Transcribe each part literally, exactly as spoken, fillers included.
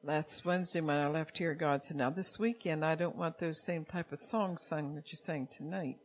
last Wednesday when I left here, God said, now this weekend I don't want those same type of songs sung that you sang tonight.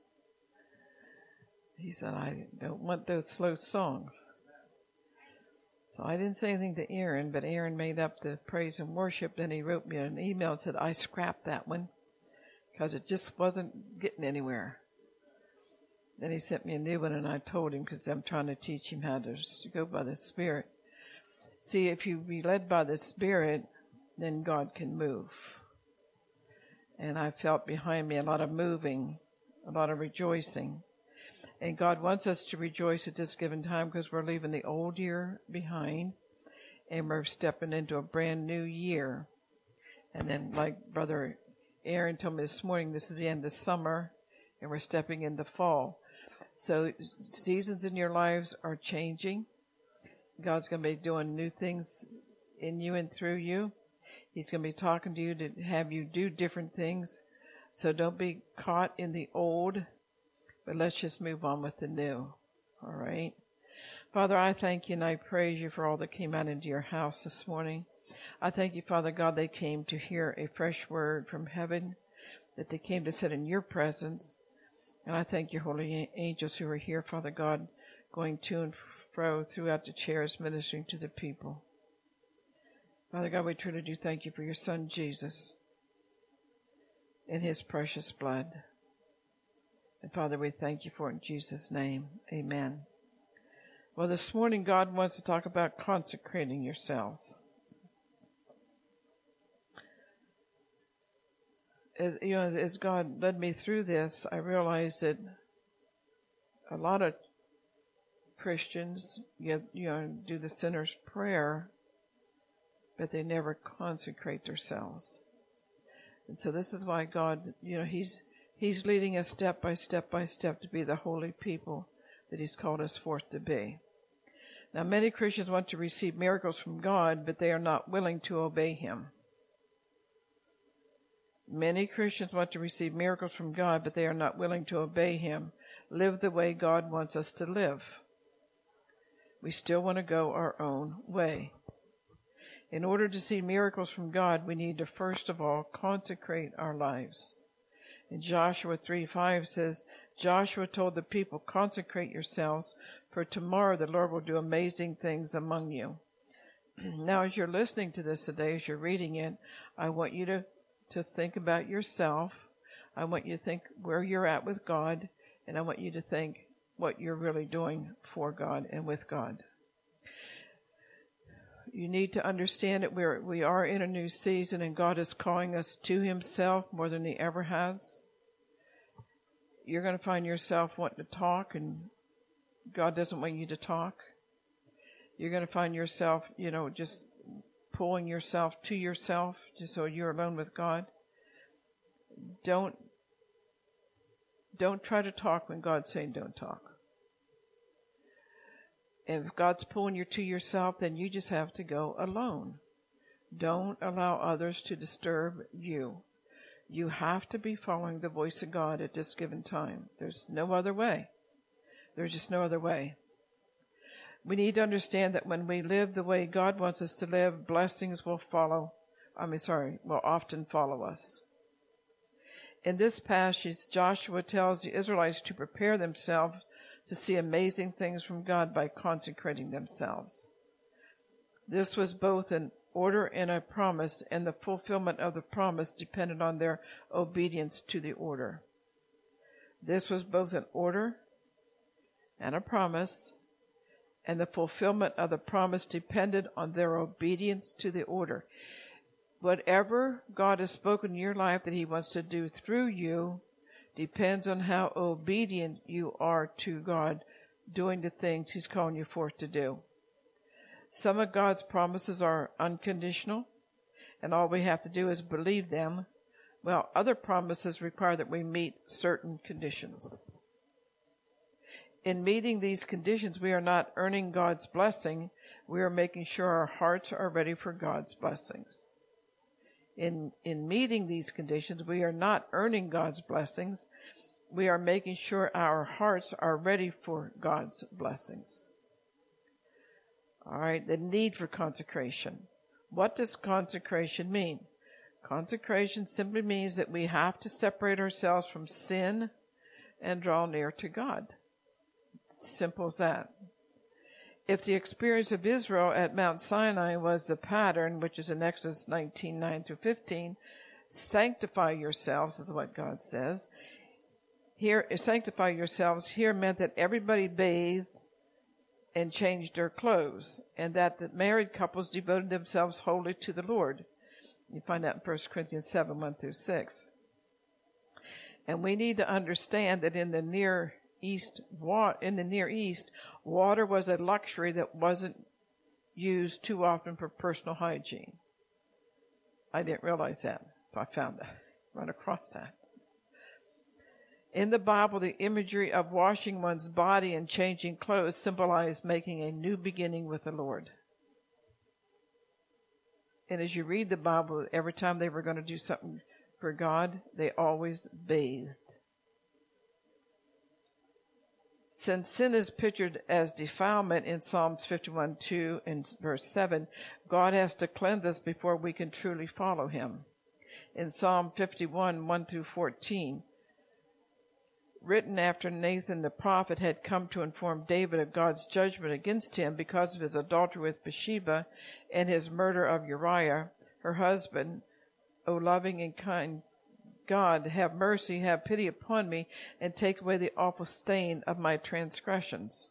He said, I don't want those slow songs. So I didn't say anything to Aaron, but Aaron made up the praise and worship. Then he wrote me an email and said, I scrapped that one because it just wasn't getting anywhere. Then he sent me a new one, and I told him, because I'm trying to teach him how to go by the Spirit. See, if you be led by the Spirit, then God can move. And I felt behind me a lot of moving, a lot of rejoicing. And God wants us to rejoice at this given time because we're leaving the old year behind and we're stepping into a brand new year. And then, like Brother Aaron told me this morning, this is the end of summer and we're stepping into fall. So seasons in your lives are changing. God's going to be doing new things in you and through you. He's going to be talking to you to have you do different things. So don't be caught in the old, but let's just move on with the new. All right. Father, I thank you and I praise you for all that came out into your house this morning. I thank you, Father God, they came to hear a fresh word from heaven, that they came to sit in your presence. And I thank you, holy angels who are here, Father God, going to and fro throughout the chairs, ministering to the people. Father God, we truly do thank you for your Son, Jesus, and his precious blood. And Father, we thank you for it in Jesus' name. Amen. Well, this morning, God wants to talk about consecrating yourselves. As, you know, as God led me through this, I realized that a lot of Christians get, you know, do the sinner's prayer, but they never consecrate themselves. And so this is why God, you know, He's He's leading us step by step by step to be the holy people that He's called us forth to be. Now, many Christians want to receive miracles from God, but they are not willing to obey Him. Many Christians want to receive miracles from God, but they are not willing to obey Him, live the way God wants us to live. We still want to go our own way. In order to see miracles from God, we need to first of all consecrate our lives. In Joshua three five says, Joshua told the people, consecrate yourselves, for tomorrow the Lord will do amazing things among you. Now, as you're listening to this today, as you're reading it, I want you to, to think about yourself. I want you to think where you're at with God, and I want you to think what you're really doing for God and with God. You need to understand that we're, we are in a new season, and God is calling us to Himself more than He ever has. You're going to find yourself wanting to talk, and God doesn't want you to talk. You're going to find yourself, you know, just pulling yourself to yourself just so you're alone with God. Don't, don't try to talk when God's saying don't talk. And if God's pulling you to yourself, then you just have to go alone. Don't allow others to disturb you. You have to be following the voice of God at this given time. There's no other way. There's just no other way. We need to understand that when we live the way God wants us to live, blessings will follow. I mean, sorry, will often follow us. In this passage, Joshua tells the Israelites to prepare themselves to see amazing things from God by consecrating themselves. This was both an order and a promise, and the fulfillment of the promise depended on their obedience to the order. This was both an order and a promise, and the fulfillment of the promise depended on their obedience to the order. Whatever God has spoken in your life that He wants to do through you depends on how obedient you are to God, doing the things He's calling you forth to do. Some of God's promises are unconditional, and all we have to do is believe them, while other promises require that we meet certain conditions. In meeting these conditions, we are not earning God's blessing. We are making sure our hearts are ready for God's blessings. In, in meeting these conditions, we are not earning God's blessings. We are making sure our hearts are ready for God's blessings. All right, the need for consecration. What does consecration mean? Consecration simply means that we have to separate ourselves from sin and draw near to God. Simple as that. If the experience of Israel at Mount Sinai was the pattern, which is in Exodus nineteen, nine through fifteen, sanctify yourselves is what God says. Here, sanctify yourselves here meant that everybody bathed and changed their clothes, and that the married couples devoted themselves wholly to the Lord. You find that in First Corinthians seven, one through six. And we need to understand that in the Near East, in the Near East, water was a luxury that wasn't used too often for personal hygiene. I didn't realize that, so I found that, run across that. In the Bible, the imagery of washing one's body and changing clothes symbolized making a new beginning with the Lord. And as you read the Bible, every time they were going to do something for God, they always bathed. Since sin is pictured as defilement in Psalms fifty-one, two and verse seven, God has to cleanse us before we can truly follow him. In Psalm fifty-one, one through fourteen, written after Nathan the prophet had come to inform David of God's judgment against him because of his adultery with Bathsheba and his murder of Uriah, her husband, O loving and kind God, have mercy, have pity upon me, and take away the awful stain of my transgressions.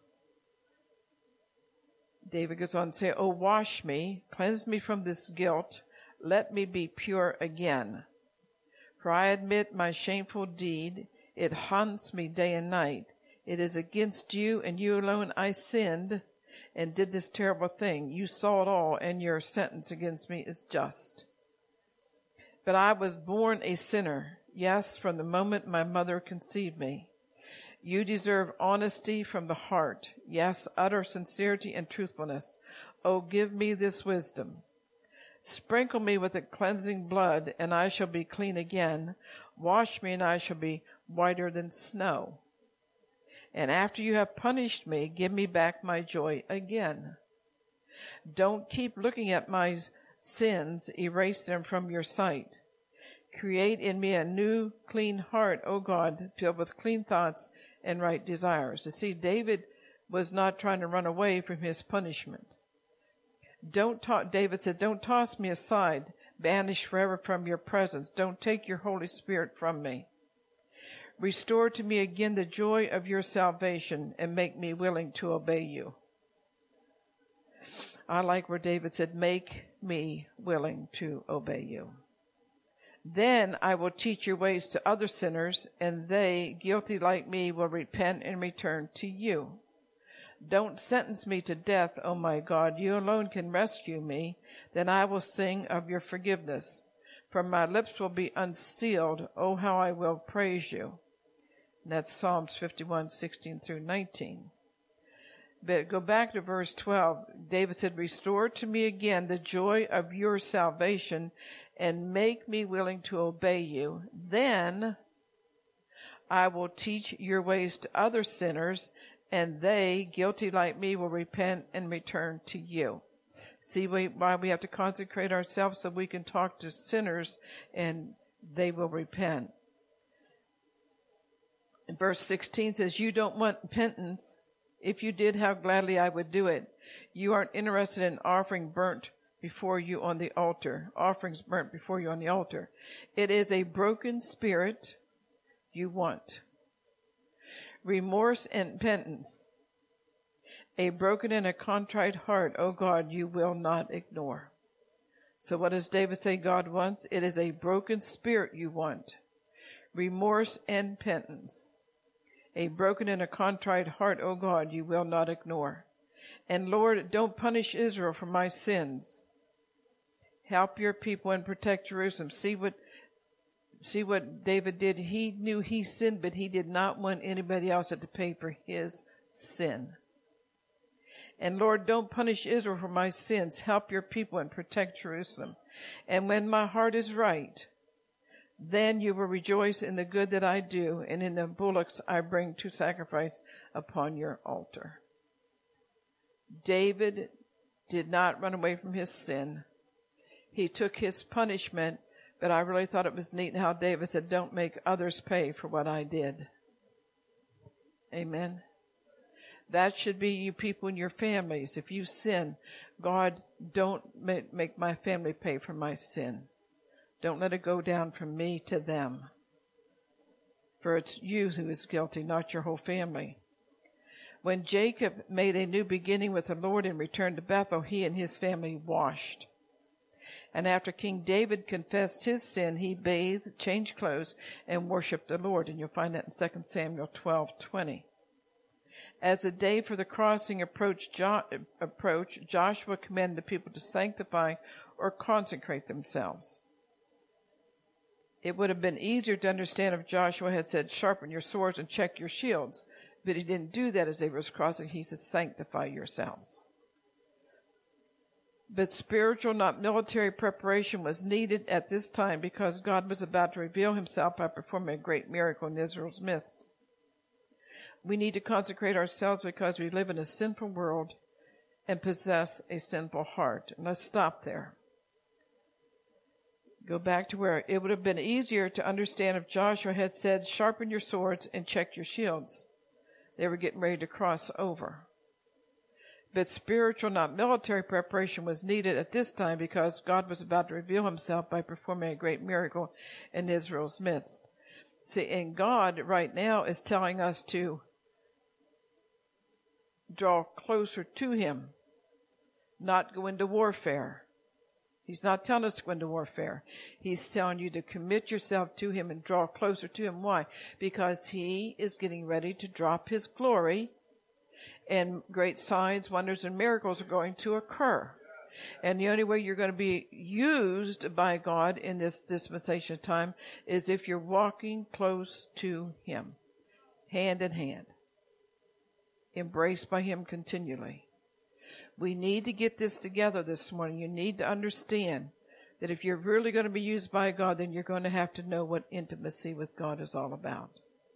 David goes on to say, O wash me, cleanse me from this guilt, let me be pure again. For I admit my shameful deed, it haunts me day and night. It is against you and you alone I sinned and did this terrible thing. You saw it all, and your sentence against me is just. But I was born a sinner, yes, from the moment my mother conceived me. You deserve honesty from the heart, yes, utter sincerity and truthfulness. Oh, give me this wisdom. Sprinkle me with the cleansing blood, and I shall be clean again. Wash me, and I shall be whiter than snow. And after you have punished me, give me back my joy again. Don't keep looking at my sins, erase them from your sight. Create in me a new, clean heart, O God, filled with clean thoughts and right desires. You see, David was not trying to run away from his punishment. Don't ta- David said, don't toss me aside, banish forever from your presence. Don't take your Holy Spirit from me. Restore to me again the joy of your salvation and make me willing to obey you. I like where David said, make me willing to obey you. Then I will teach your ways to other sinners, and they, guilty like me, will repent and return to you. Don't sentence me to death, O my God. You alone can rescue me. Then I will sing of your forgiveness. For my lips will be unsealed. Oh, how I will praise you. And that's Psalms fifty-one, sixteen through nineteen. But go back to verse twelve. David said, restore to me again the joy of your salvation and make me willing to obey you. Then I will teach your ways to other sinners, and they, guilty like me, will repent and return to you. See why we have to consecrate ourselves so we can talk to sinners and they will repent. And verse sixteen says, you don't want repentance. If you did, how gladly I would do it. You aren't interested in offering burnt before you on the altar. Offerings burnt before you on the altar. It is a broken spirit you want. Remorse and repentance. A broken and a contrite heart, O God, you will not ignore. So what does David say God wants? It is a broken spirit you want. Remorse and repentance. A broken and a contrite heart, O God, you will not ignore. And Lord, don't punish Israel for my sins. Help your people and protect Jerusalem. See what, see what David did. He knew he sinned, but he did not want anybody else to pay for his sin. And Lord, don't punish Israel for my sins. Help your people and protect Jerusalem. And when my heart is right, then you will rejoice in the good that I do, and in the bullocks I bring to sacrifice upon your altar. David did not run away from his sin. he took his punishment, but I really thought it was neat how David said, don't make others pay for what I did. Amen. That should be you people in your families. If you sin, God, don't make my family pay for my sin. Don't let it go down from me to them. For it's you who is guilty, not your whole family. When Jacob made a new beginning with the Lord and returned to Bethel, he and his family washed. And after King David confessed his sin, he bathed, changed clothes, and worshiped the Lord. And you'll find that in Second Samuel twelve twenty. As the day for the crossing approached, jo- approached, Joshua commanded the people to sanctify or consecrate themselves. It would have been easier to understand if Joshua had said, sharpen your swords and check your shields. But he didn't do that as they were crossing. He said, sanctify yourselves. But spiritual, not military preparation was needed at this time because God was about to reveal himself by performing a great miracle in Israel's midst. We need to consecrate ourselves because we live in a sinful world and possess a sinful heart. And let's stop there. Go back to where it would have been easier to understand if Joshua had said, sharpen your swords and check your shields. They were getting ready to cross over. But spiritual, not military preparation was needed at this time because God was about to reveal himself by performing a great miracle in Israel's midst. See, and God right now is telling us to draw closer to him, not go into warfare. He's not telling us to go into warfare. He's telling you to commit yourself to him and draw closer to him. Why? Because he is getting ready to drop his glory, and great signs, wonders, and miracles are going to occur. And the only way you're going to be used by God in this dispensation of time is if you're walking close to him, hand in hand, embraced by him continually. We need to get this together this morning. You need to understand that if you're really going to be used by God, then you're going to have to know what intimacy with God is all about.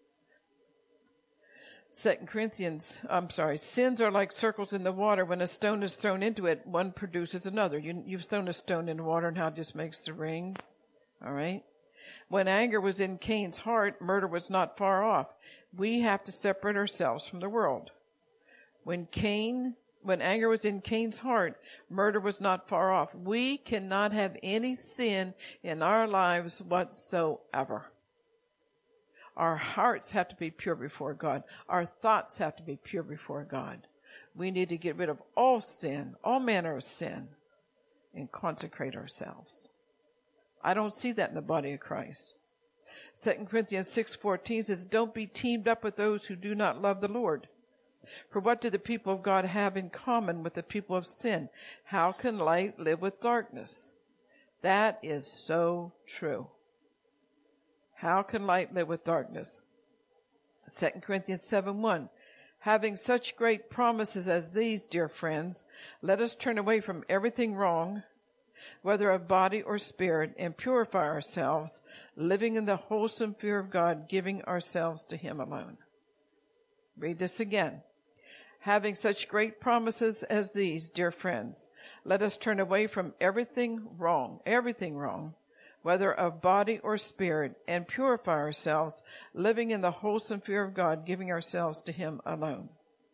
Second Corinthians, I'm sorry, sins are like circles in the water. When a stone is thrown into it, one produces another. You, you've thrown a stone in water and how it just makes the rings. All right? When anger was in Cain's heart, murder was not far off. We have to separate ourselves from the world. When Cain, when anger was in Cain's heart, murder was not far off. We cannot have any sin in our lives whatsoever. Our hearts have to be pure before God. Our thoughts have to be pure before God. We need to get rid of all sin, all manner of sin, and consecrate ourselves. I don't see that in the body of Christ. Second Corinthians six fourteen says, don't be teamed up with those who do not love the Lord. For what do the people of God have in common with the people of sin? How can light live with darkness? That is so true. How can light live with darkness? Second Corinthians seven one. Having such great promises as these, dear friends, let us turn away from everything wrong, whether of body or spirit, and purify ourselves, living in the wholesome fear of God, giving ourselves to him alone. Read this again. Having such great promises as these, dear friends, let us turn away from everything wrong, everything wrong, whether of body or spirit, and purify ourselves, living in the wholesome fear of God, giving ourselves to him alone.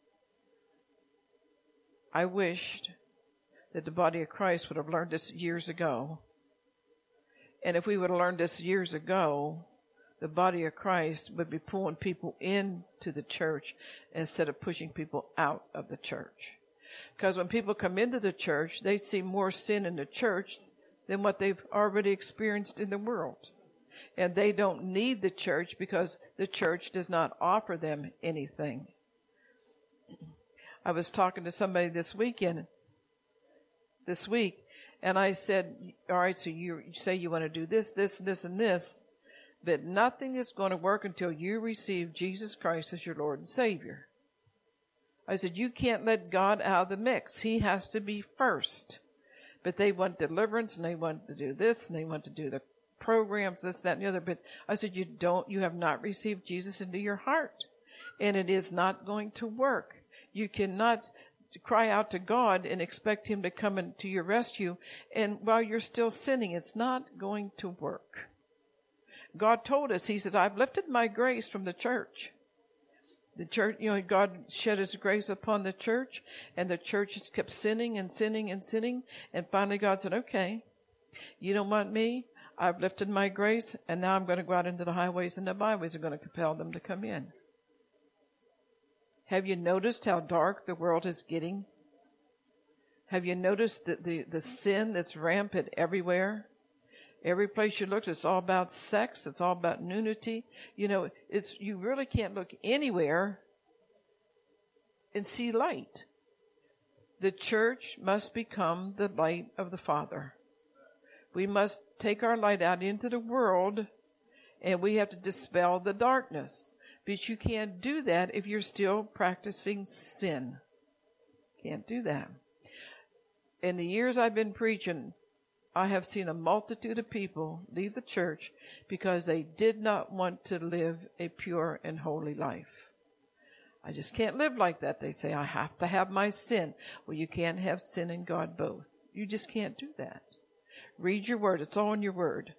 I wished that the body of Christ would have learned this years ago. And if we would have learned this years ago, the body of Christ would be pulling people into the church instead of pushing people out of the church. Because when people come into the church, they see more sin in the church than what they've already experienced in the world. And they don't need the church because the church does not offer them anything. I was talking to somebody this weekend, this week, and I said, all right, so you say you want to do this, this, this, and this, but nothing is going to work until you receive Jesus Christ as your Lord and Savior. I said, you can't let God out of the mix. He has to be first. But they want deliverance, and they want to do this, and they want to do the programs, this, that, and the other. But I said, you don't, you have not received Jesus into your heart. And it is not going to work. You cannot to cry out to God and expect him to come in to your rescue. And while you're still sinning, it's not going to work. God told us, he said, I've lifted my grace from the church. The church, you know, God shed his grace upon the church, and the church just kept sinning and sinning and sinning. And finally God said, okay, you don't want me? I've lifted my grace, and now I'm going to go out into the highways and the byways. I'm going to compel them to come in. Have you noticed how dark the world is getting? Have you noticed the, the, the sin that's rampant everywhere? Every place you look, it's all about sex. It's all about nudity. You know, it's you really can't look anywhere and see light. The church must become the light of the Father. We must take our light out into the world, and we have to dispel the darkness. But you can't do that if you're still practicing sin. Can't do that. In the years I've been preaching, I have seen a multitude of people leave the church because they did not want to live a pure and holy life. I just can't live like that. They say, I have to have my sin. Well, you can't have sin and God both. You just can't do that. Read your word. It's all in your word.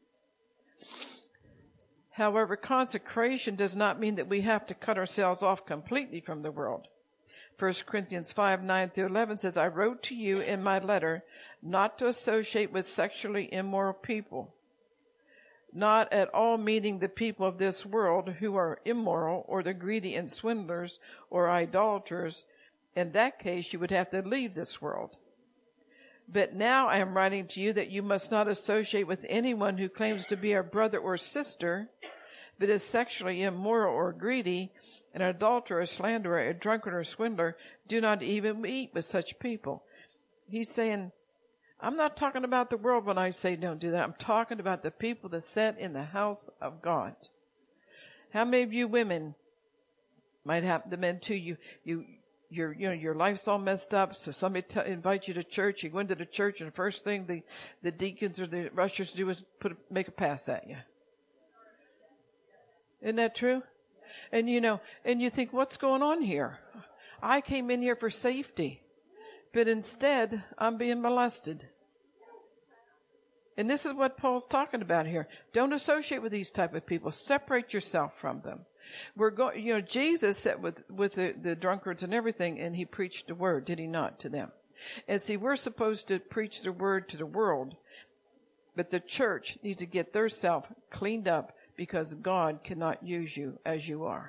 However, consecration does not mean that we have to cut ourselves off completely from the world. First Corinthians five, nine through eleven says, I wrote to you in my letter not to associate with sexually immoral people, not at all meaning the people of this world who are immoral or the greedy and swindlers or idolaters. In that case, you would have to leave this world. But now I am writing to you that you must not associate with anyone who claims to be a brother or sister, but is sexually immoral or greedy, an adulterer, a slanderer, a drunkard, or a swindler. Do not even eat with such people. He's saying, I'm not talking about the world when I say don't do that. I'm talking about the people that sit in the house of God. How many of you women might have the men too? You, you, your, you know, your life's all messed up. So somebody t- invite you to church. You go into the church, and the first thing the, the deacons or the ushers do is put make a pass at you. Isn't that true? And you know, and you think, what's going on here? I came in here for safety, but instead I'm being molested. And this is what Paul's talking about here. Don't associate with these type of people. Separate yourself from them. We're going, you know, Jesus sat with, with the, the drunkards and everything, and he preached the word, did he not, to them? And see, we're supposed to preach the word to the world, but the church needs to get their self cleaned up, because God cannot use you as you are.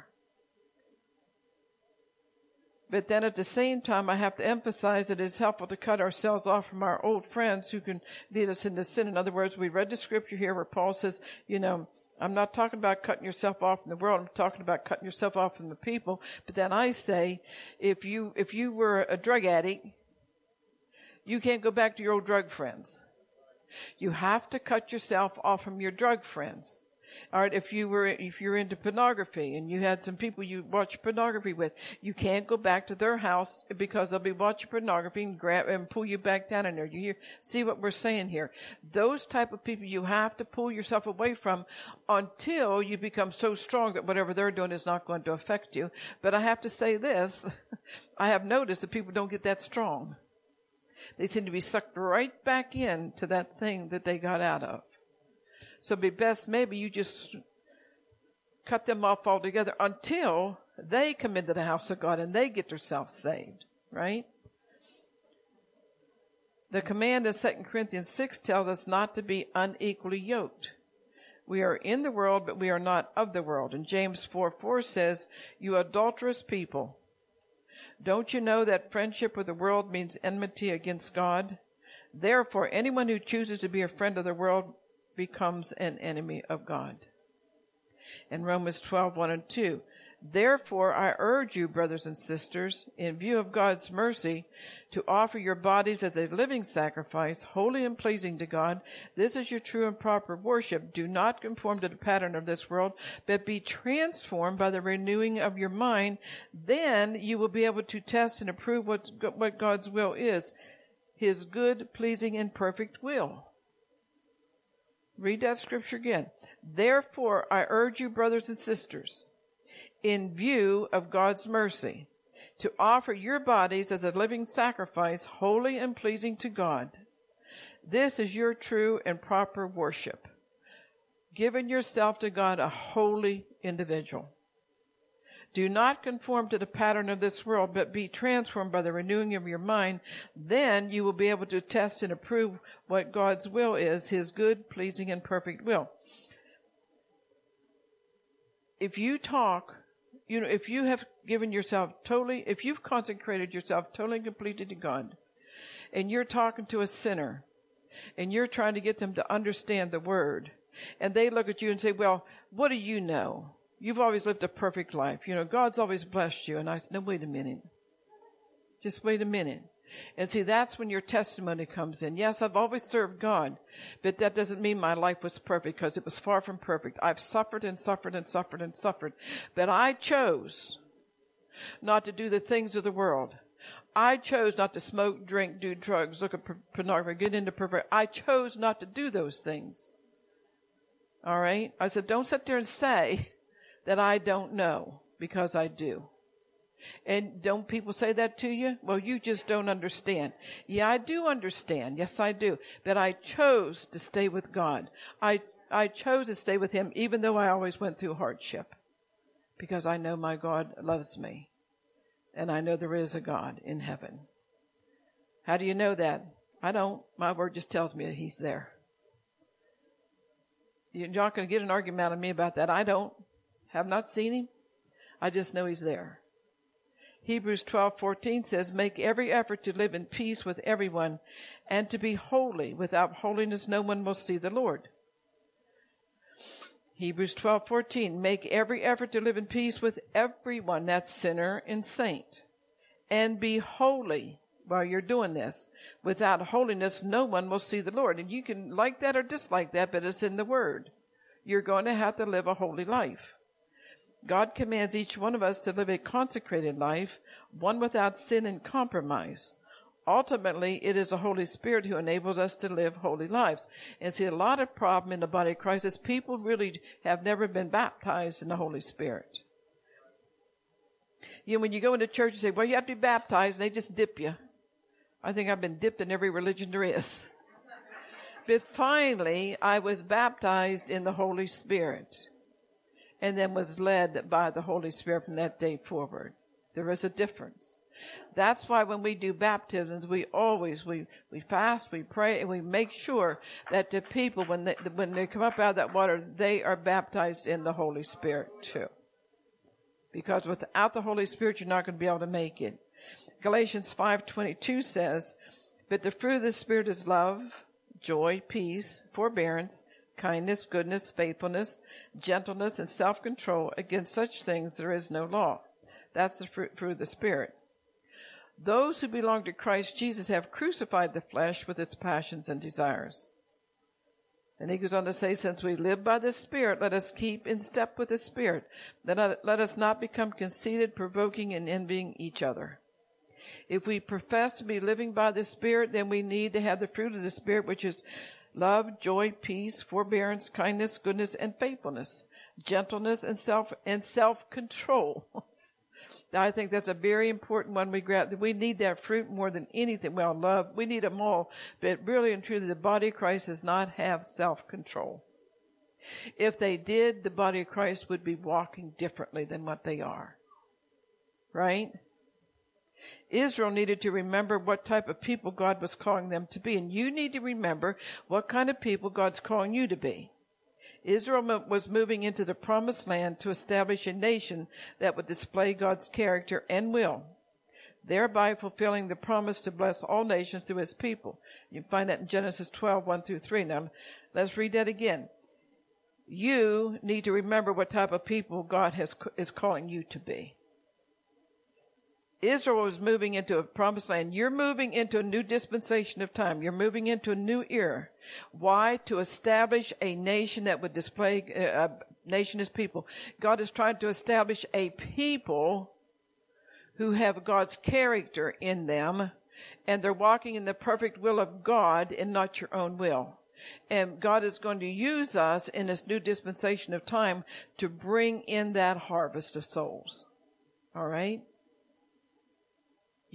But then at the same time, I have to emphasize that it's helpful to cut ourselves off from our old friends who can lead us into sin. In other words, we read the scripture here where Paul says, you know, I'm not talking about cutting yourself off from the world. I'm talking about cutting yourself off from the people. But then I say, if you, if you were a drug addict, you can't go back to your old drug friends. You have to cut yourself off from your drug friends. All right, if you were, if you're into pornography and you had some people you watch pornography with, you can't go back to their house because they'll be watching pornography and grab and pull you back down in there. You hear, see what we're saying here? Those type of people you have to pull yourself away from until you become so strong that whatever they're doing is not going to affect you. But I have to say this, I have noticed that people don't get that strong. They seem to be sucked right back into that thing that they got out of. So it'd be best maybe you just cut them off altogether until they come into the house of God and they get themselves saved, right? The command in Second Corinthians six tells us not to be unequally yoked. We are in the world, but we are not of the world. And James four four says, you adulterous people, don't you know that friendship with the world means enmity against God? Therefore, anyone who chooses to be a friend of the world becomes an enemy of God. In Romans twelve, one and two, therefore I urge you, brothers and sisters, in view of God's mercy, to offer your bodies as a living sacrifice, holy and pleasing to God. This is your true and proper worship. Do not conform to the pattern of this world, but be transformed by the renewing of your mind. Then you will be able to test and approve what, what God's will is, his good, pleasing, and perfect will. Read that scripture again. Therefore, I urge you, brothers and sisters, in view of God's mercy, to offer your bodies as a living sacrifice, holy and pleasing to God. This is your true and proper worship, giving yourself to God, a holy individual. Do not conform to the pattern of this world, but be transformed by the renewing of your mind. Then you will be able to test and approve what God's will is, his good, pleasing, and perfect will. If you talk, you know, if you have given yourself totally, if you've consecrated yourself totally and completely to God, and you're talking to a sinner, and you're trying to get them to understand the word, and they look at you and say, well, what do you know? You've always lived a perfect life. You know, God's always blessed you. And I said, no, wait a minute. Just wait a minute. And see, that's when your testimony comes in. Yes, I've always served God, but that doesn't mean my life was perfect, because it was far from perfect. I've suffered and suffered and suffered and suffered. But I chose not to do the things of the world. I chose not to smoke, drink, do drugs, look at pornography, get into pervert. I chose not to do those things. All right? I said, don't sit there and say that I don't know, because I do. And don't people say that to you? Well, you just don't understand. Yeah, I do understand. Yes, I do. But I chose to stay with God. I, I chose to stay with him, even though I always went through hardship, because I know my God loves me. And I know there is a God in heaven. How do you know that? I don't. My word just tells me that he's there. You're not going to get an argument out of me about that. I don't. Have not seen him. I just know he's there. Hebrews twelve fourteen says, make every effort to live in peace with everyone and to be holy. Without holiness, no one will see the Lord. Hebrews twelve fourteen, make every effort to live in peace with everyone, that's sinner and saint, and be holy while you're doing this. Without holiness, no one will see the Lord. And you can like that or dislike that, but it's in the Word. You're going to have to live a holy life. God commands each one of us to live a consecrated life, one without sin and compromise. Ultimately, it is the Holy Spirit who enables us to live holy lives. And see, a lot of problem in the body of Christ is people really have never been baptized in the Holy Spirit. You know, when you go into church and say, well, you have to be baptized, and they just dip you. I think I've been dipped in every religion there is. But finally, I was baptized in the Holy Spirit, and then was led by the Holy Spirit from that day forward. There is a difference. That's why when we do baptisms, we always, we, we fast, we pray, and we make sure that the people, when they, when they come up out of that water, they are baptized in the Holy Spirit too. Because without the Holy Spirit, you're not going to be able to make it. Galatians five twenty-two says, but the fruit of the Spirit is love, joy, peace, forbearance, kindness, goodness, faithfulness, gentleness, and self-control. Against such things there is no law. That's the fruit, fruit of the Spirit. Those who belong to Christ Jesus have crucified the flesh with its passions and desires. And he goes on to say, since we live by the Spirit, let us keep in step with the Spirit. Let, let us not become conceited, provoking, and envying each other. If we profess to be living by the Spirit, then we need to have the fruit of the Spirit, which is love, joy, peace, forbearance, kindness, goodness, and faithfulness, gentleness, and self and self-control. I think that's a very important one. We grab. We need that fruit more than anything. Well, love, we need them all. But really and truly, the body of Christ does not have self-control. If they did, the body of Christ would be walking differently than what they are. Right? Israel needed to remember what type of people God was calling them to be. And you need to remember what kind of people God's calling you to be. Israel was moving into the promised land to establish a nation that would display God's character and will, thereby fulfilling the promise to bless all nations through his people. You can find that in Genesis twelve, one through three. Now, let's read that again. You need to remember what type of people God has, is calling you to be. Israel was moving into a promised land. You're moving into a new dispensation of time. You're moving into a new era. Why? To establish a nation that would display a nation as people. God is trying to establish a people who have God's character in them, and they're walking in the perfect will of God and not your own will. And God is going to use us in this new dispensation of time to bring in that harvest of souls. All right?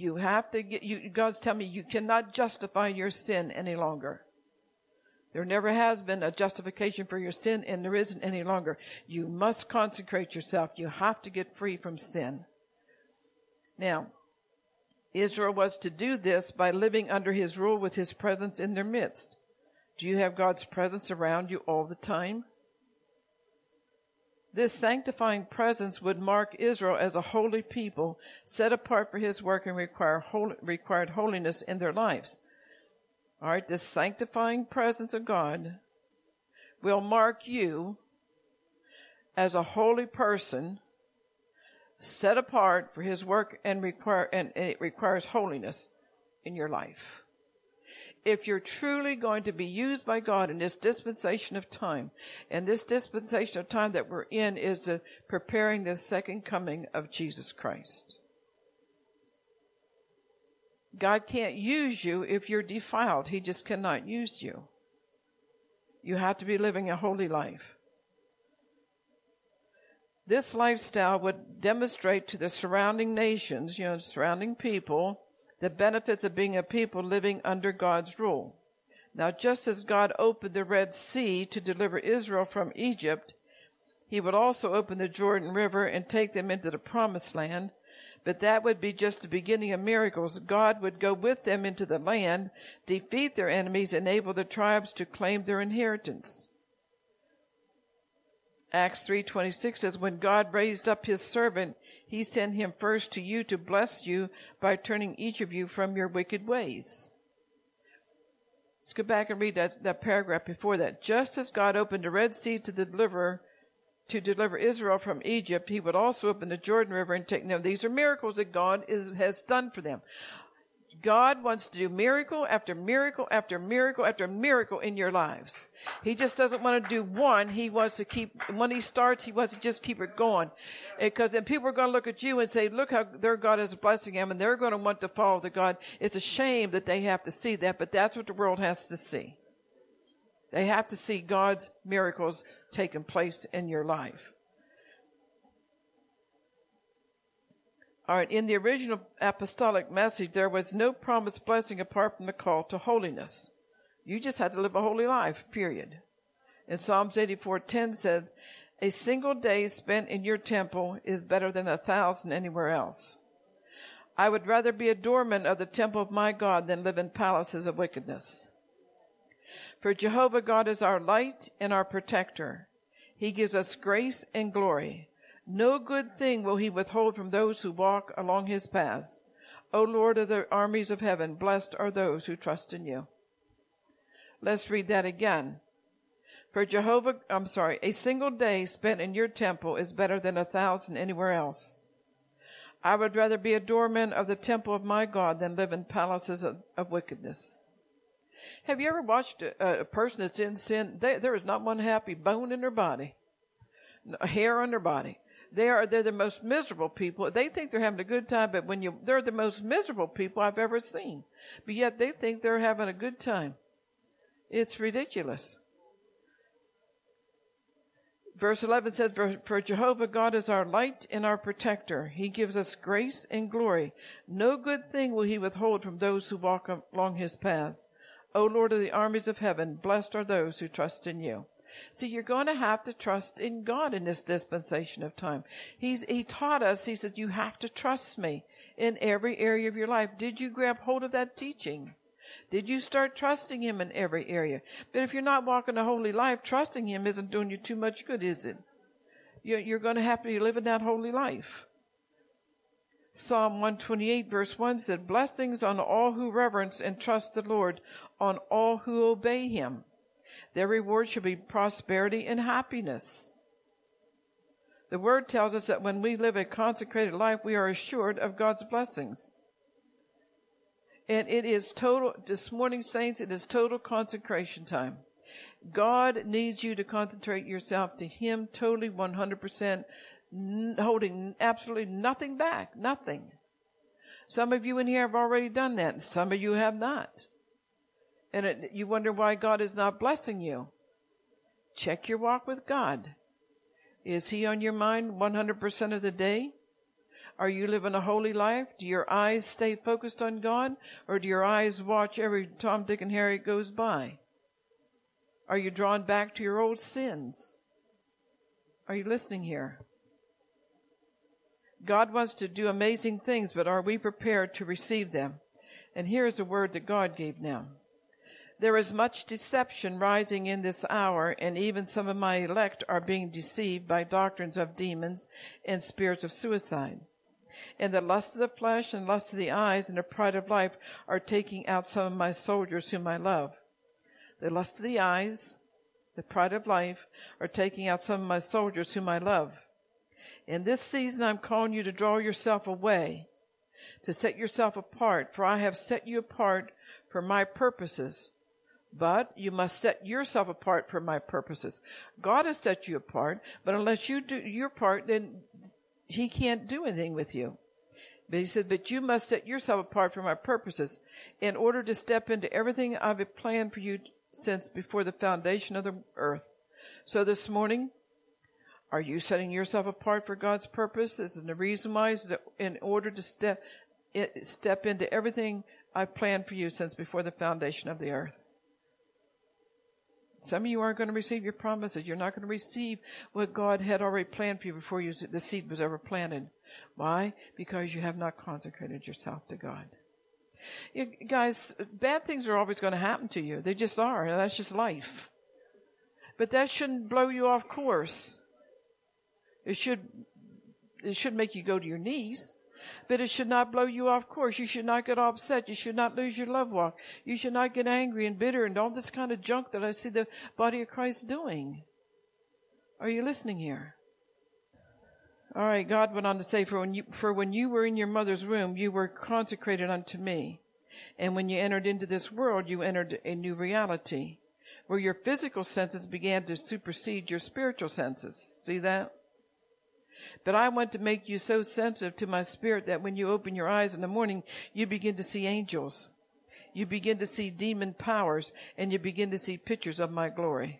You have to get, you, God's telling me you cannot justify your sin any longer. There never has been a justification for your sin, and there isn't any longer. You must consecrate yourself. You have to get free from sin. Now, Israel was to do this by living under his rule with his presence in their midst. Do you have God's presence around you all the time? This sanctifying presence would mark Israel as a holy people, set apart for his work and require hol- required holiness in their lives. All right, this sanctifying presence of God will mark you as a holy person, set apart for his work and require and it requires holiness in your life. If you're truly going to be used by God in this dispensation of time, and this dispensation of time that we're in is the preparing the second coming of Jesus Christ. God can't use you if you're defiled. He just cannot use you. You have to be living a holy life. This lifestyle would demonstrate to the surrounding nations, you know, surrounding people, the benefits of being a people living under God's rule. Now, just as God opened the Red Sea to deliver Israel from Egypt, he would also open the Jordan River and take them into the Promised Land. But that would be just the beginning of miracles. God would go with them into the land, defeat their enemies, enable the tribes to claim their inheritance. Acts three twenty-six says, when God raised up his servant, he sent him first to you to bless you by turning each of you from your wicked ways. Let's go back and read that, that paragraph before that. Just as God opened the Red Sea to deliver to deliver Israel from Egypt, he would also open the Jordan River and take them. These are miracles that God is, has done for them. God wants to do miracle after miracle after miracle after miracle in your lives. He just doesn't want to do one. He wants to keep, when he starts, he wants to just keep it going. Because then people are going to look at you and say, look how their God is blessing them, and they're going to want to follow the God. It's a shame that they have to see that, but that's what the world has to see. They have to see God's miracles taking place in your life. All right, in the original apostolic message, there was no promised blessing apart from the call to holiness. You just had to live a holy life, period. And Psalms eighty-four ten says, a single day spent in your temple is better than a thousand anywhere else. I would rather be a doorman of the temple of my God than live in palaces of wickedness. For Jehovah God is our light and our protector. He gives us grace and glory. No good thing will he withhold from those who walk along his paths. O Lord of the armies of heaven, blessed are those who trust in you. Let's read that again. For Jehovah, I'm sorry, a single day spent in your temple is better than a thousand anywhere else. I would rather be a doorman of the temple of my God than live in palaces of, of wickedness. Have you ever watched a, a person that's in sin? They, there is not one happy bone in their body, a hair on their body. They are, they're the most miserable people. They think they're having a good time, but when you, they're the most miserable people I've ever seen. But yet they think they're having a good time. It's ridiculous. Verse eleven says, for, for Jehovah God is our light and our protector. He gives us grace and glory. No good thing will he withhold from those who walk along his paths. O Lord of the armies of heaven, blessed are those who trust in you. So you're going to have to trust in God in this dispensation of time. He's, he taught us, he said, you have to trust me in every area of your life. Did you grab hold of that teaching? Did you start trusting him in every area? But if you're not walking a holy life, trusting him isn't doing you too much good, is it? You're, you're going to have to be living that holy life. Psalm one twenty-eight verse one said, blessings on all who reverence and trust the Lord, on all who obey him. Their reward shall be prosperity and happiness. The word tells us that when we live a consecrated life, we are assured of God's blessings. And it is total, this morning, saints, it is total consecration time. God needs you to concentrate yourself to him totally, one hundred percent, n- holding absolutely nothing back, nothing. Some of you in here have already done that, and some of you have not. And it, you wonder why God is not blessing you. Check your walk with God. Is he on your mind one hundred percent of the day? Are you living a holy life? Do your eyes stay focused on God? Or do your eyes watch every Tom, Dick, and Harry goes by? Are you drawn back to your old sins? Are you listening here? God wants to do amazing things, but are we prepared to receive them? And here is a word that God gave now. There is much deception rising in this hour, and even some of my elect are being deceived by doctrines of demons and spirits of suicide. And the lust of the flesh and lust of the eyes and the pride of life are taking out some of my soldiers whom I love. The lust of the eyes, the pride of life are taking out some of my soldiers whom I love. In this season, I'm calling you to draw yourself away, to set yourself apart, for I have set you apart for my purposes. But you must set yourself apart for my purposes. God has set you apart, but unless you do your part, then he can't do anything with you. But he said, but you must set yourself apart for my purposes in order to step into everything I've planned for you since before the foundation of the earth. So this morning, are you setting yourself apart for God's purposes? And the reason why is that in order to step step into everything I've planned for you since before the foundation of the earth. Some of you aren't going to receive your promises. You're not going to receive what God had already planned for you before you, the seed was ever planted. Why? Because you have not consecrated yourself to God. You, guys, bad things are always going to happen to you. They just are. And that's just life. But that shouldn't blow you off course. It should, it should make you go to your knees. But it should not blow you off course. You should not get upset. You should not lose your love walk. You should not get angry and bitter and all this kind of junk that I see the body of Christ doing. Are you listening here? All right, God went on to say, for when you, for when you were in your mother's womb, you were consecrated unto me. And when you entered into this world, you entered a new reality, where your physical senses began to supersede your spiritual senses. See that? But I want to make you so sensitive to my spirit that when you open your eyes in the morning, you begin to see angels. You begin to see demon powers, and you begin to see pictures of my glory.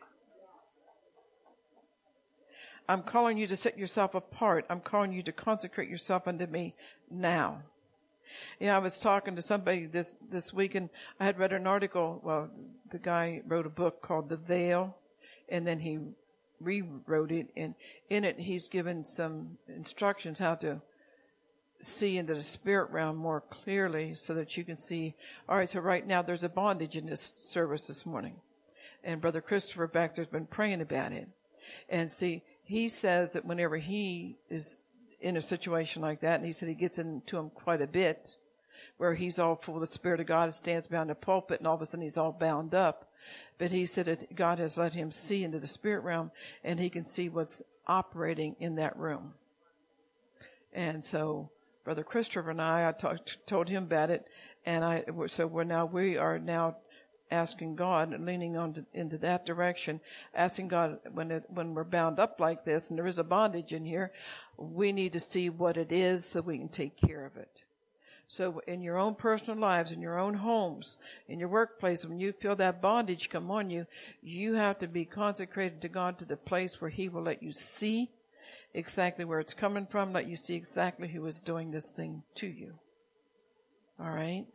I'm calling you to set yourself apart. I'm calling you to consecrate yourself unto me now. You know, I was talking to somebody this, this week, and I had read an article. Well, the guy wrote a book called The Veil, and then he rewrote it, and in it he's given some instructions how to see into the spirit realm more clearly so that you can see. All right, so right now there's a bondage in this service this morning, and Brother Christopher back there's been praying about it. And see, he says that whenever he is in a situation like that, and he said he gets into him quite a bit, where he's all full of the Spirit of God and stands behind the pulpit, and all of a sudden he's all bound up. But he said that God has let him see into the spirit realm, and he can see what's operating in that room. And so Brother Christopher and I, I talked, told him about it, and I so we're now we are now asking God and leaning on to, into that direction, asking God when it, when we're bound up like this, and there is a bondage in here, we need to see what it is so we can take care of it. So in your own personal lives, in your own homes, in your workplace, when you feel that bondage come on you, you have to be consecrated to God to the place where he will let you see exactly where it's coming from, let you see exactly who is doing this thing to you. All right?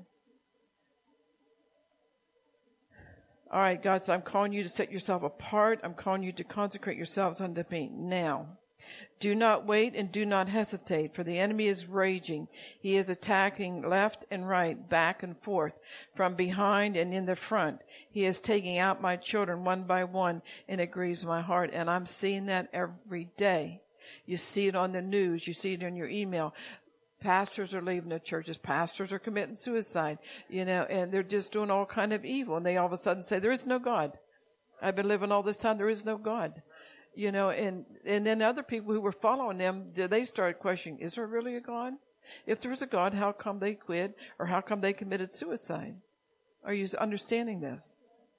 All right, God, so I'm calling you to set yourself apart. I'm calling you to consecrate yourselves unto me now. Do not wait and do not hesitate, for the enemy is raging. He is attacking left and right, back and forth, from behind and in the front. He is taking out my children one by one, and it grieves my heart. And I'm seeing that every day. You see it on the news. You see it in your email. Pastors are leaving the churches. Pastors are committing suicide, you know, and they're just doing all kind of evil. And they all of a sudden say, there is no God. I've been living all this time. There is no God. You know, and, and then other people who were following them, they started questioning, is there really a God? If there was a God, how come they quit? Or how come they committed suicide? Are you understanding this?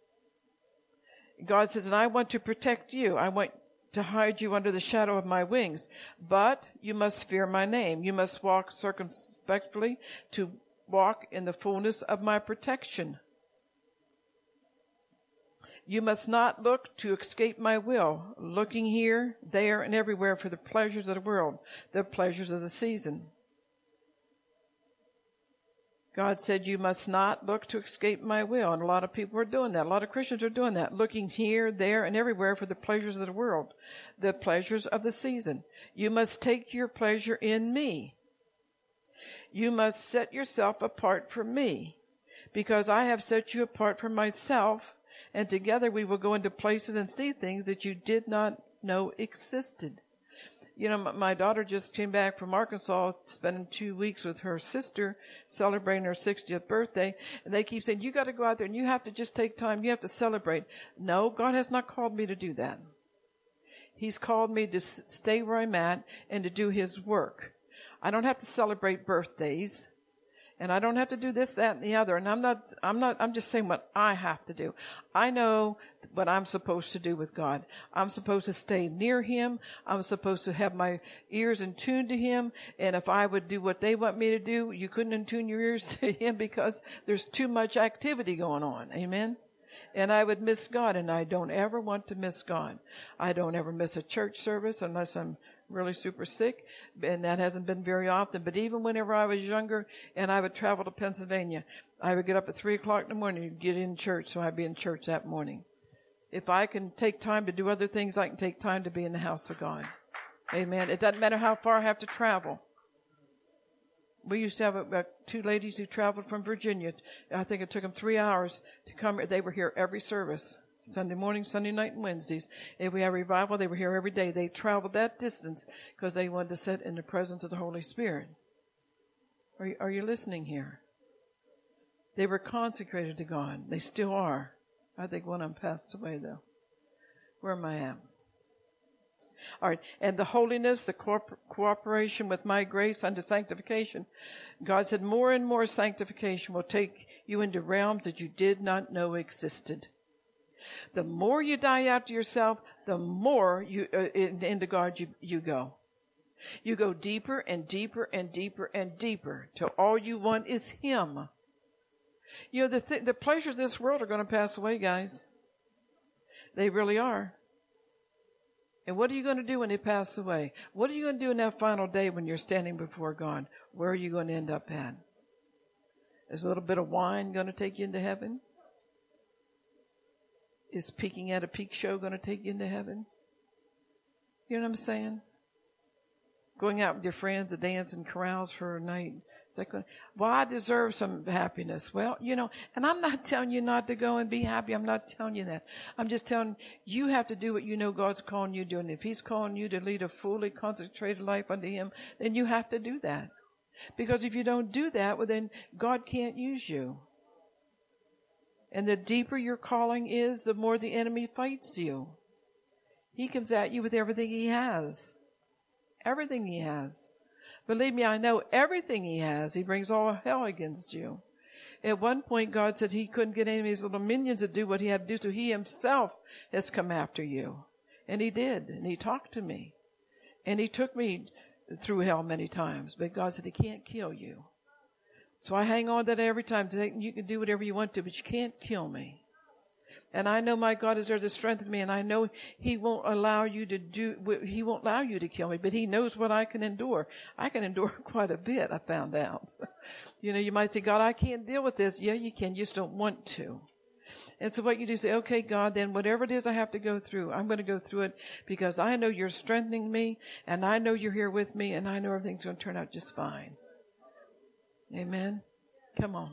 God says, and I want to protect you. I want to hide you under the shadow of my wings. But you must fear my name. You must walk circumspectly to walk in the fullness of my protection. You must not look to escape my will, looking here, there, and everywhere for the pleasures of the world, the pleasures of the season. God said, you must not look to escape my will. And a lot of people are doing that. A lot of Christians are doing that, looking here, there, and everywhere for the pleasures of the world, the pleasures of the season. You must take your pleasure in me. You must set yourself apart from me, because I have set you apart from myself, and together we will go into places and see things that you did not know existed. You know, my daughter just came back from Arkansas, spending two weeks with her sister, celebrating her sixtieth birthday. And they keep saying, you got to go out there and you have to just take time. You have to celebrate. No, God has not called me to do that. He's called me to stay where I'm at and to do His work. I don't have to celebrate birthdays. And I don't have to do this, that, and the other. And I'm not, I'm not, I'm just saying what I have to do. I know what I'm supposed to do with God. I'm supposed to stay near Him. I'm supposed to have my ears in tune to Him. And if I would do what they want me to do, you couldn't attune your ears to Him because there's too much activity going on. Amen? And I would miss God, and I don't ever want to miss God. I don't ever miss a church service unless I'm really super sick, and that hasn't been very often. But even whenever I was younger and I would travel to Pennsylvania, I would get up at three o'clock in the morning and get in church, so I'd be in church that morning. If I can take time to do other things, I can take time to be in the house of God. Amen. It doesn't matter how far I have to travel. We used to have a, a, two ladies who traveled from Virginia. I think it took them three hours to come. They were here every service. Sunday morning, Sunday night, and Wednesdays. If we had revival, they were here every day. They traveled that distance because they wanted to sit in the presence of the Holy Spirit. Are you, are you listening here? They were consecrated to God. They still are. I think one of them passed away, though. Where am I at? All right. And the holiness, the co- cooperation with my grace unto sanctification. God said more and more sanctification will take you into realms that you did not know existed. The more you die out to yourself, the more you uh, in, into God you, you go. You go deeper and deeper and deeper and deeper till all you want is Him. You know, the th- the pleasures of this world are going to pass away, guys. They really are. And what are you going to do when they pass away? What are you going to do in that final day when you're standing before God? Where are you going to end up at? Is a little bit of wine going to take you into heaven? Is peeking at a peak show going to take you into heaven? You know what I'm saying? Going out with your friends to dance in carouse for a night. It's like, well, I deserve some happiness. Well, you know, and I'm not telling you not to go and be happy. I'm not telling you that. I'm just telling you, you have to do what you know God's calling you to do. And if He's calling you to lead a fully consecrated life unto Him, then you have to do that. Because if you don't do that, well, then God can't use you. And the deeper your calling is, the more the enemy fights you. He comes at you with everything he has. Everything he has. Believe me, I know everything he has. He brings all hell against you. At one point, God said He couldn't get any of His little minions to do what He had to do, so He Himself has come after you. And He did. And He talked to me. And He took me through hell many times. But God said He can't kill you. So I hang on to that every time. You can do whatever you want to, but you can't kill me. And I know my God is there to strengthen me, and I know He won't allow you to do, He won't allow you to kill me, but He knows what I can endure. I can endure quite a bit, I found out. You know, you might say, God, I can't deal with this. Yeah, you can. You just don't want to. And so what you do is say, okay, God, then whatever it is I have to go through, I'm going to go through it because I know You're strengthening me, and I know You're here with me, and I know everything's going to turn out just fine. Amen. Come on.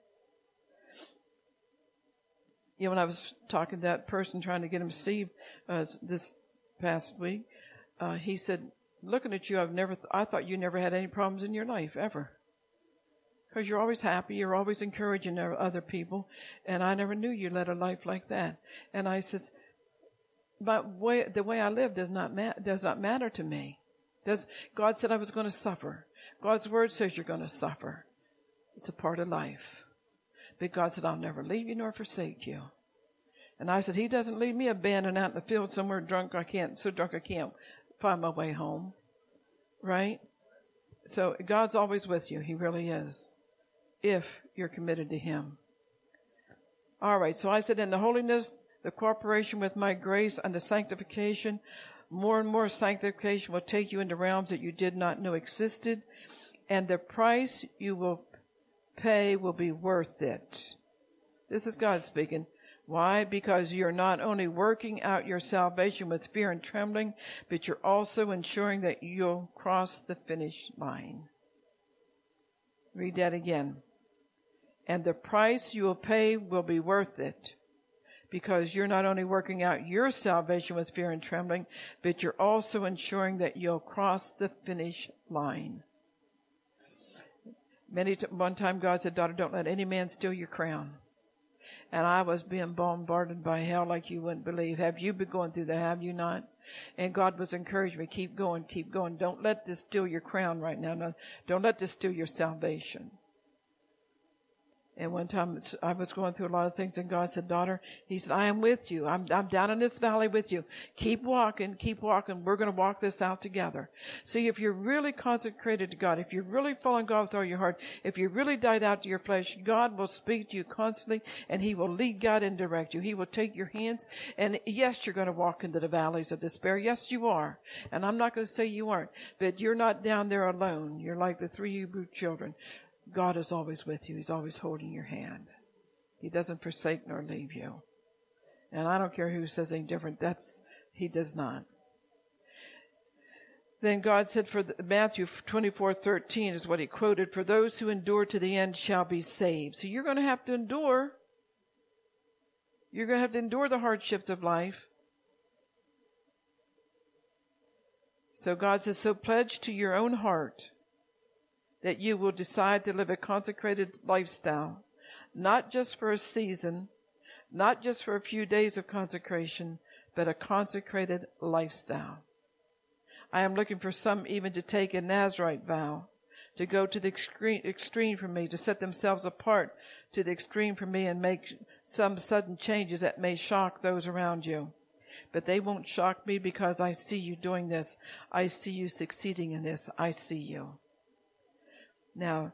You know, when I was talking to that person trying to get him saved uh, this past week, uh, he said, looking at you, I've never, th- I thought you never had any problems in your life, ever. Because you're always happy, you're always encouraging other people, and I never knew you led a life like that. And I said, but way, the way I live does not, ma- does not matter to me. Does, God said I was going to suffer. God's word says you're going to suffer. It's a part of life. But God said, I'll never leave you nor forsake you. And I said, He doesn't leave me abandoned out in the field somewhere drunk. I can't, so drunk I can't find my way home. Right? So God's always with you. He really is. If you're committed to Him. All right. So I said, in the holiness, the cooperation with my grace and the sanctification, more and more sanctification will take you into realms that you did not know existed. And the price you will pay will be worth it. This is God speaking. Why? Because you're not only working out your salvation with fear and trembling, but you're also ensuring that you'll cross the finish line. Read that again. And the price you will pay will be worth it, because you're not only working out your salvation with fear and trembling, but you're also ensuring that you'll cross the finish line. Many t- one time God said, daughter, don't let any man steal your crown. And I was being bombarded by hell like you wouldn't believe. Have you been going through that? Have you not? And God was encouraging me, keep going, keep going. Don't let this steal your crown right now. No, don't let this steal your salvation. And one time I was going through a lot of things, and God said, daughter, he said, I am with you. I'm, I'm down in this valley with you. Keep walking, keep walking. We're going to walk this out together. See, if you're really consecrated to God, if you're really following God with all your heart, if you really died out to your flesh, God will speak to you constantly, and he will lead, guide, and direct you. He will take your hands, and yes, you're going to walk into the valleys of despair. Yes, you are. And I'm not going to say you aren't, but you're not down there alone. You're like the three Hebrew children. God is always with you. He's always holding your hand. He doesn't forsake nor leave you. And I don't care who says any different. That's, he does not. Then God said, for the, Matthew twenty-four thirteen is what he quoted, for those who endure to the end shall be saved. So you're going to have to endure. You're going to have to endure the hardships of life. So God says, so pledge to your own heart that you will decide to live a consecrated lifestyle, not just for a season, not just for a few days of consecration, but a consecrated lifestyle. I am looking for some even to take a Nazirite vow, to go to the extreme for me, to set themselves apart to the extreme for me and make some sudden changes that may shock those around you. But they won't shock me because I see you doing this. I see you succeeding in this. I see you. Now,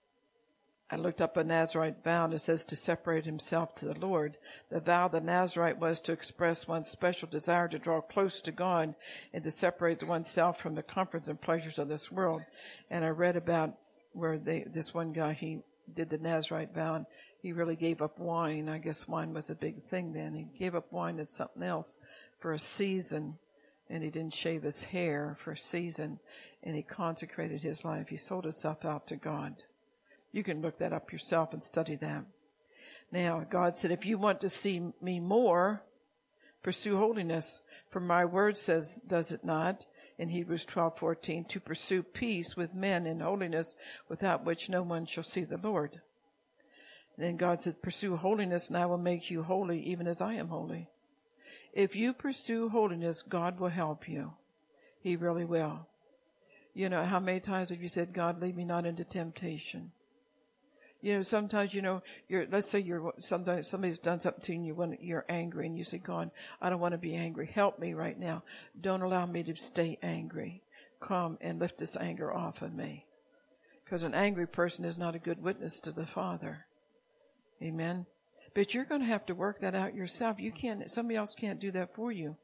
I looked up a Nazirite vow, and it says to separate himself to the Lord. The vow of the Nazirite was to express one's special desire to draw close to God and to separate oneself from the comforts and pleasures of this world. And I read about where they, this one guy, he did the Nazirite vow, and he really gave up wine. I guess wine was a big thing then. He gave up wine and something else for a season, and he didn't shave his hair for a season. And he consecrated his life. He sold himself out to God. You can look that up yourself and study that. Now, God said, if you want to see me more, pursue holiness. For my word says, does it not, in Hebrews twelve fourteen, to pursue peace with men in holiness, without which no one shall see the Lord. Then God said, pursue holiness, and I will make you holy, even as I am holy. If you pursue holiness, God will help you. He really will. You know, how many times have you said, God, lead me not into temptation? You know, sometimes, you know, you're, let's say you're, sometimes somebody's done something to you and you want, you're angry, and you say, God, I don't want to be angry. Help me right now. Don't allow me to stay angry. Come and lift this anger off of me. Because an angry person is not a good witness to the Father. Amen. But you're going to have to work that out yourself. You can't, somebody else can't do that for you.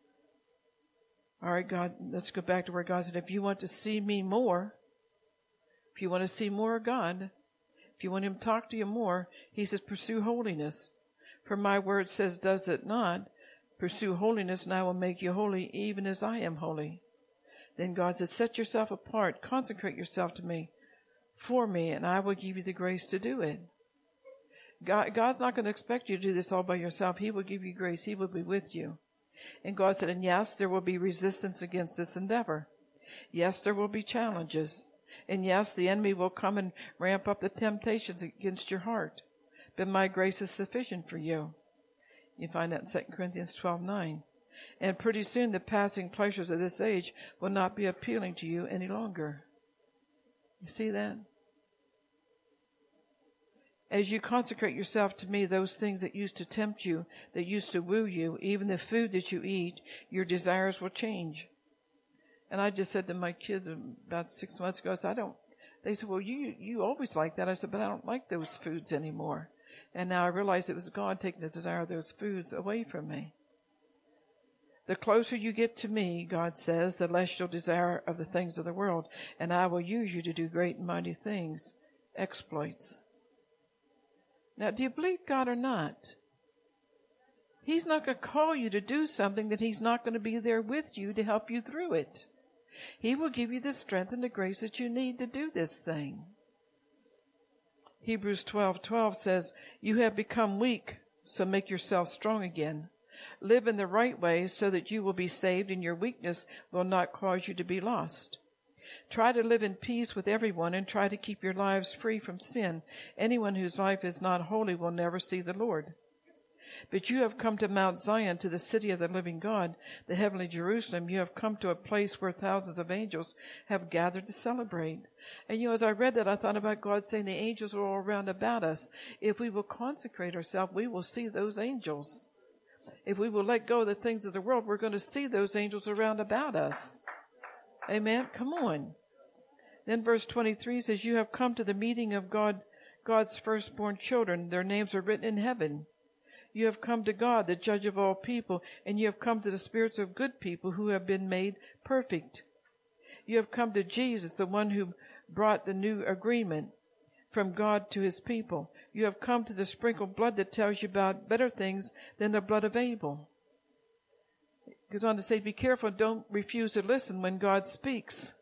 All right, God, let's go back to where God said, if you want to see me more, if you want to see more of God, if you want him to talk to you more, he says, pursue holiness. For my word says, does it not? Pursue holiness, and I will make you holy, even as I am holy. Then God said, set yourself apart, consecrate yourself to me, for me, and I will give you the grace to do it. God, God's not going to expect you to do this all by yourself. He will give you grace. He will be with you. And God said, and yes, there will be resistance against this endeavor. Yes, there will be challenges. And yes, the enemy will come and ramp up the temptations against your heart. But my grace is sufficient for you. You find that in Second Corinthians twelve nine. And pretty soon the passing pleasures of this age will not be appealing to you any longer. You see that? As you consecrate yourself to me, those things that used to tempt you, that used to woo you, even the food that you eat, your desires will change. And I just said to my kids about six months ago, I said, I don't, they said, well, you, you always like that. I said, but I don't like those foods anymore. And now I realize it was God taking the desire of those foods away from me. The closer you get to me, God says, the less you'll desire of the things of the world. And I will use you to do great and mighty things, exploits. Now, do you believe God or not? He's not going to call you to do something that He's not going to be there with you to help you through it. He will give you the strength and the grace that you need to do this thing. Hebrews twelve twelve says, "You have become weak, so make yourself strong again. Live in the right way so that you will be saved, and your weakness will not cause you to be lost. Try to live in peace with everyone and try to keep your lives free from sin. Anyone whose life is not holy will never see the Lord. But you have come to Mount Zion, to the city of the living God, the heavenly Jerusalem. You have come to a place where thousands of angels have gathered to celebrate." And you know, as I read that, I thought about God saying the angels are all around about us. If we will consecrate ourselves, we will see those angels. If we will let go of the things of the world, we're going to see those angels around about us. Amen? Come on. Then verse twenty-three says, "You have come to the meeting of God, God's firstborn children. Their names are written in heaven. You have come to God, the judge of all people, and you have come to the spirits of good people who have been made perfect. You have come to Jesus, the one who brought the new agreement from God to His people. You have come to the sprinkled blood that tells you about better things than the blood of Abel." It goes on to say, "Be careful, don't refuse to listen when God speaks."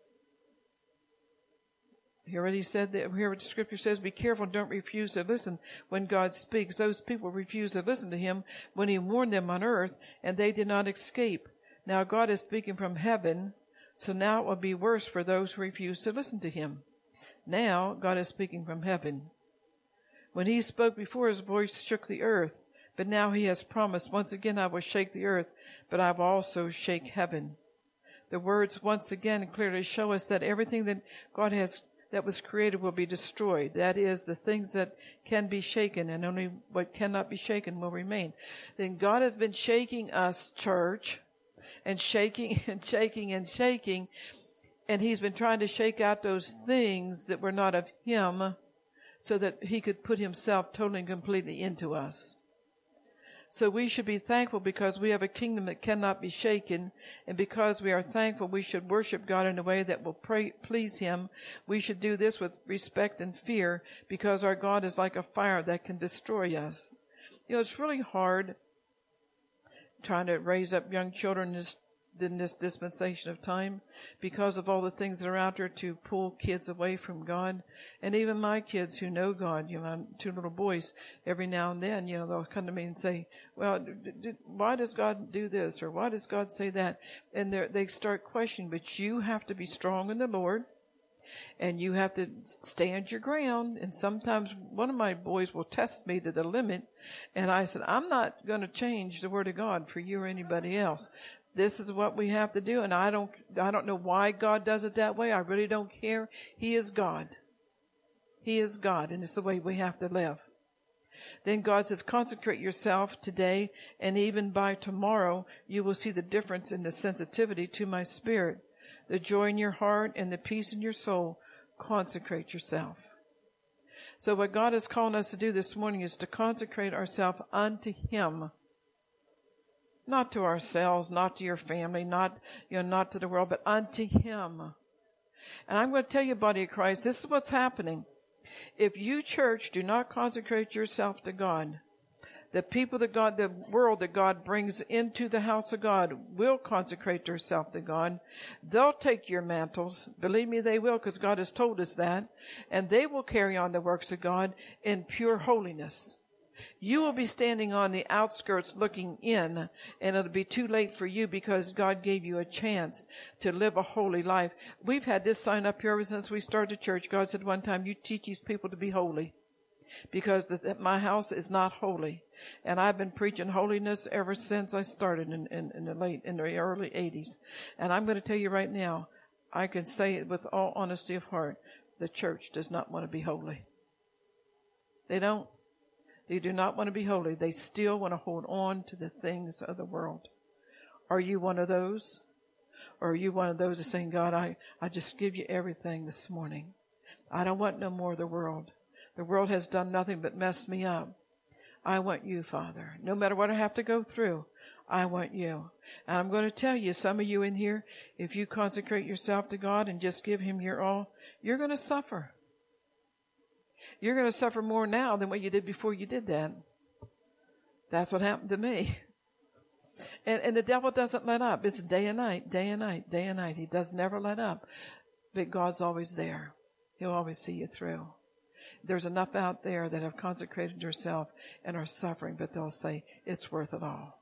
He already said that. Here what the scripture says, be careful, don't refuse to listen when God speaks. Those people refused to listen to Him when He warned them on earth, and they did not escape. Now God is speaking from heaven, so now it will be worse for those who refuse to listen to Him. Now God is speaking from heaven. When He spoke before, His voice shook the earth, but now He has promised, "Once again I will shake the earth, but I will also shake heaven." The words once again clearly show us that everything that God has that was created will be destroyed. That is, the things that can be shaken, and only what cannot be shaken will remain. Then God has been shaking us, church, and shaking and shaking and shaking, and He's been trying to shake out those things that were not of Him so that He could put Himself totally and completely into us. So we should be thankful because we have a kingdom that cannot be shaken. And because we are thankful, we should worship God in a way that will pray, please Him. We should do this with respect and fear because our God is like a fire that can destroy us. You know, it's really hard trying to raise up young children in this, in this dispensation of time because of all the things that are out there to pull kids away from God. And even my kids who know God, you know, two little boys, every now and then, you know, they'll come to me and say, "Well, d- d- why does God do this?" or "Why does God say that?" And they start questioning. But you have to be strong in the Lord, and you have to stand your ground. And sometimes one of my boys will test me to the limit, and I said, "I'm not going to change the Word of God for you or anybody else. This is what we have to do, and I don't I don't know why God does it that way. I really don't care. He is God. He is God, and it's the way we have to live." Then God says, consecrate yourself today, and even by tomorrow, you will see the difference in the sensitivity to my Spirit, the joy in your heart, and the peace in your soul. Consecrate yourself. So what God is calling us to do this morning is to consecrate ourselves unto Him. Not to ourselves, not to your family, not, you know, not to the world, but unto Him. And I'm going to tell you, body of Christ, this is what's happening. If you, church, do not consecrate yourself to God, the people that God, the world that God brings into the house of God will consecrate themselves to God. They'll take your mantles. Believe me, they will, because God has told us that. And they will carry on the works of God in pure holiness. You will be standing on the outskirts looking in, and it'll be too late for you because God gave you a chance to live a holy life. We've had this sign up here ever since we started church. God said one time, "You teach these people to be holy because the, my house is not holy." And I've been preaching holiness ever since I started in, in, in the late, in the early eighties. And I'm going to tell you right now, I can say it with all honesty of heart, the church does not want to be holy. They don't. They do not want to be holy. They still want to hold on to the things of the world. Are you one of those? Or are you one of those that's saying, "God, I, I just give you everything this morning. I don't want no more of the world. The world has done nothing but mess me up. I want you, Father. No matter what I have to go through, I want you." And I'm going to tell you, some of you in here, if you consecrate yourself to God and just give Him your all, you're going to suffer. you're going to suffer more now than what you did before you did that. That's what happened to me. And, and the devil doesn't let up. It's day and night, day and night, day and night. He does never let up. But God's always there. He'll always see you through. There's enough out there that have consecrated yourself and are suffering, but they'll say, it's worth it all.